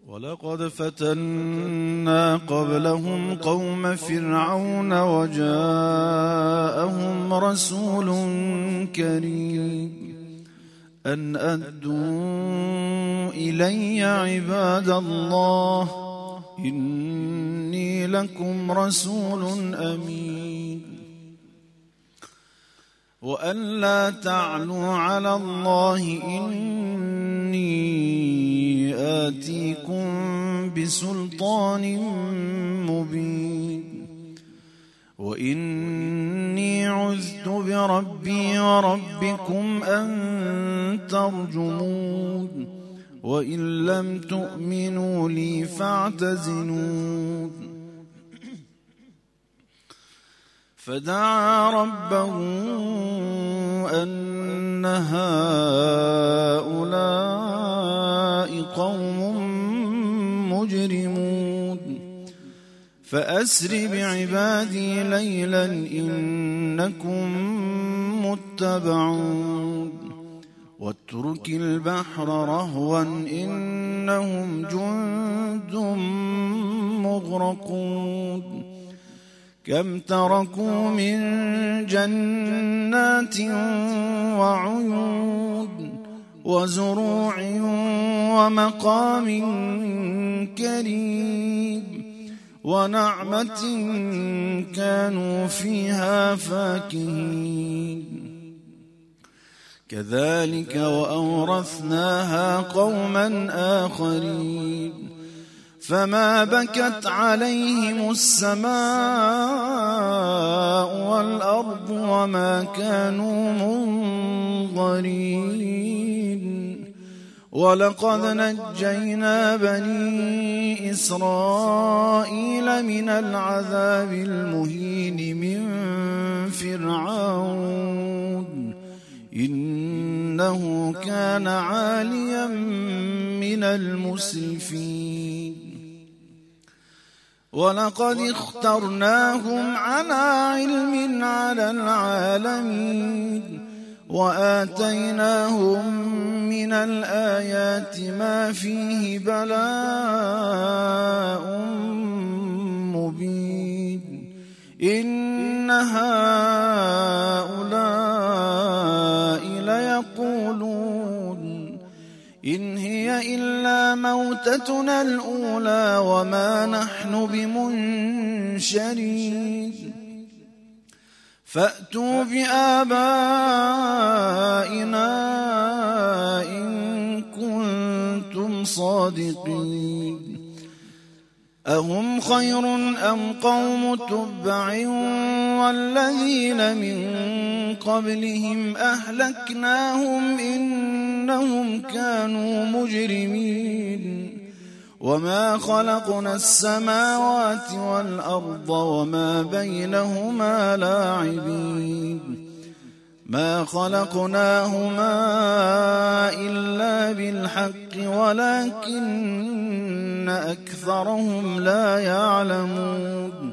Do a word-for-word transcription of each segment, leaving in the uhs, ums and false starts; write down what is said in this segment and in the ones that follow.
ولقد فتنا قبلهم قوم فرعون وجاءهم رسول كريم أن أدوا إلي عباد الله إني لكم رسول أمين وأن لا تعلوا على الله إني آتيكم بسلطان مبين وإني عذت بربي وربكم أن ترجمون وإن لم تؤمنوا لي فاعتزلون فدعا ربه أن هؤلاء قوم مجرمون فأسر بعبادي ليلا إنكم متبعون واترك البحر رهوا إنهم جند مغرقون كم تركوا من جنات وعيون وزروع ومقام كريم ونعمة كانوا فيها فاكهين كذلك وأورثناها قوما آخرين فما بكت عليهم السماء والأرض وما كانوا منظرين ولقد نجينا بني إسرائيل من العذاب المهين من فرعون إنه كان عاليا من المسرفين ولقد اخترناهم على علم على العالمين وآتيناهم من الآيات ما فيه بلاء مبين إن هؤلاء ليقولون إن هي إلا موتتنا الأولى وما نحن بمنشرين فأتوا بآبائنا إن كنتم صادقين أهم خير أم قوم تبع والذين من قبلهم أهلكناهم إنهم كانوا مجرمين وما خلقنا السماوات والأرض وما بينهما لاعبين ما خلقناهما إلا بالحق ولكن أكثرهم لا يعلمون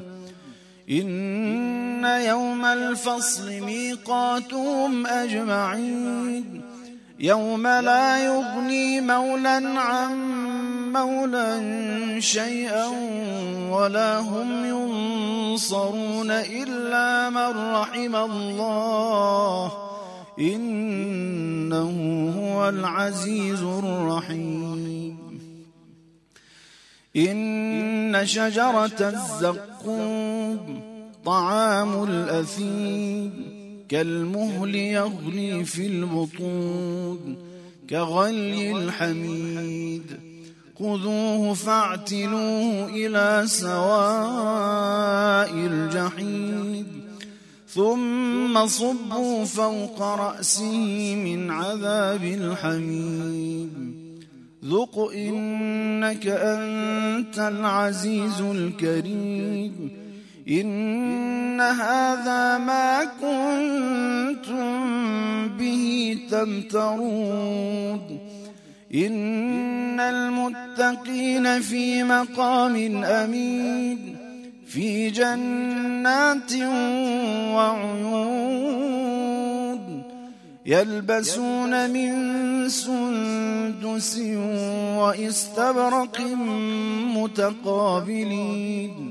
إن يوم الفصل ميقاتهم أجمعين يوم لا يغني مولا عن مولا شيئا ولا هم ينصرون إلا من رحم الله إنه هو العزيز الرحيم إن شجرة الزقوم طعام الأثيم كالمهل يغلي في البطون كغلي الحميد خذوه فاعتلوه إلى سواء الجحيم ثم صبوا فوق رأسه من عذاب الحميم ذق إنك أنت العزيز الكريم إن هذا ما كنتم به تمترون إن المتقين في مقام أمين في جنات وعيون يلبسون من سندس وإستبرق متقابلين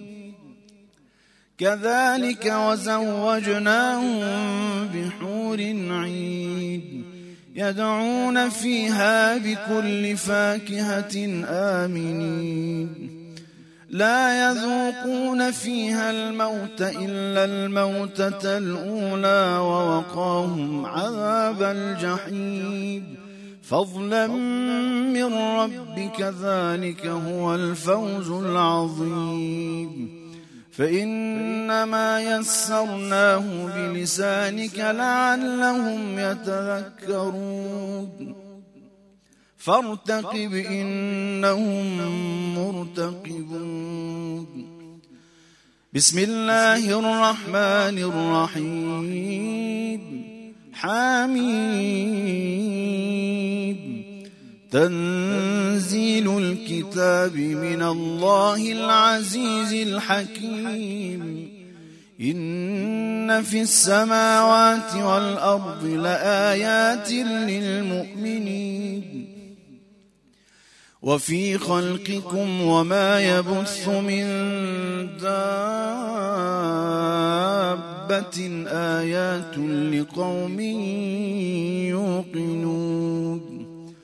كذلك وزوجناهم بحور عين يدعون فيها بكل فاكهة آمنين لا يذوقون فيها الموت إلا الموتة الأولى ووقاهم عذاب الجحيم فضلا من ربك ذلك هو الفوز العظيم فإنما يسرناه بلسانك لعلهم يتذكرون فارتقب إنهم مرتقبون بسم الله الرحمن الرحيم حميد تنزيل الكتاب من الله العزيز الحكيم إن في السماوات والأرض لآيات للمؤمنين وفي خلقكم وما يبث من دابة آيات لقوم يوقنون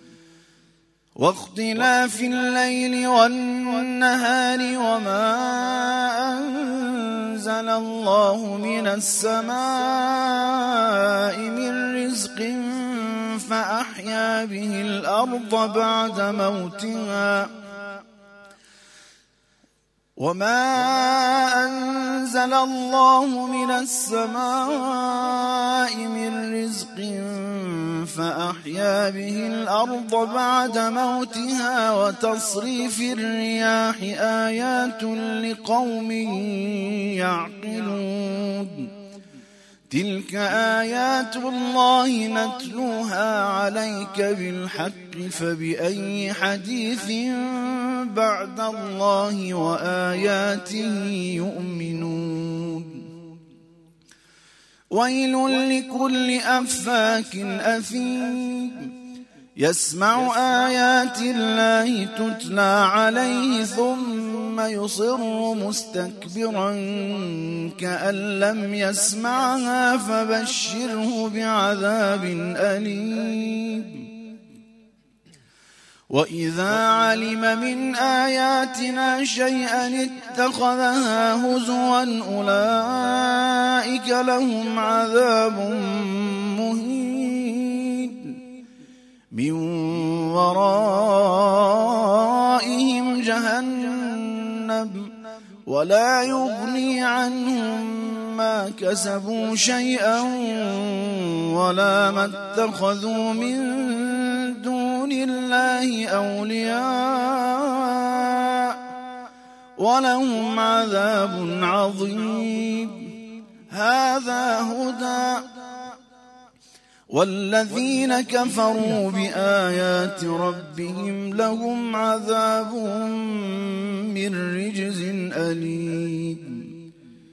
واختلاف الليل والنهار وما أنزل الله من السماء من رزق فأحيا به الأرض بعد موتها وما أنزل الله من السماء من رزق فأحيا به الأرض بعد موتها وتصريف الرياح آيات لقوم يعقلون تلك آيات الله نتلوها عليك بالحق فبأي حديث بعد الله وآياته يؤمنون ويل لكل أفاك أثيم يسمع آيات الله تتلى عليه ثم يصر مستكبرا كأن لم يسمعها فبشره بعذاب أليم وإذا علم من آياتنا شيئا اتخذها هزوا أولئك لهم عذاب مهين من ورائهم جهنم ولا يغني عنهم ما كسبوا شيئا ولا ما اتخذوا من دون الله أولياء ولهم عذاب عظيم هذا هدى والذين كفروا بآيات ربهم لهم عذاب من رجز أليم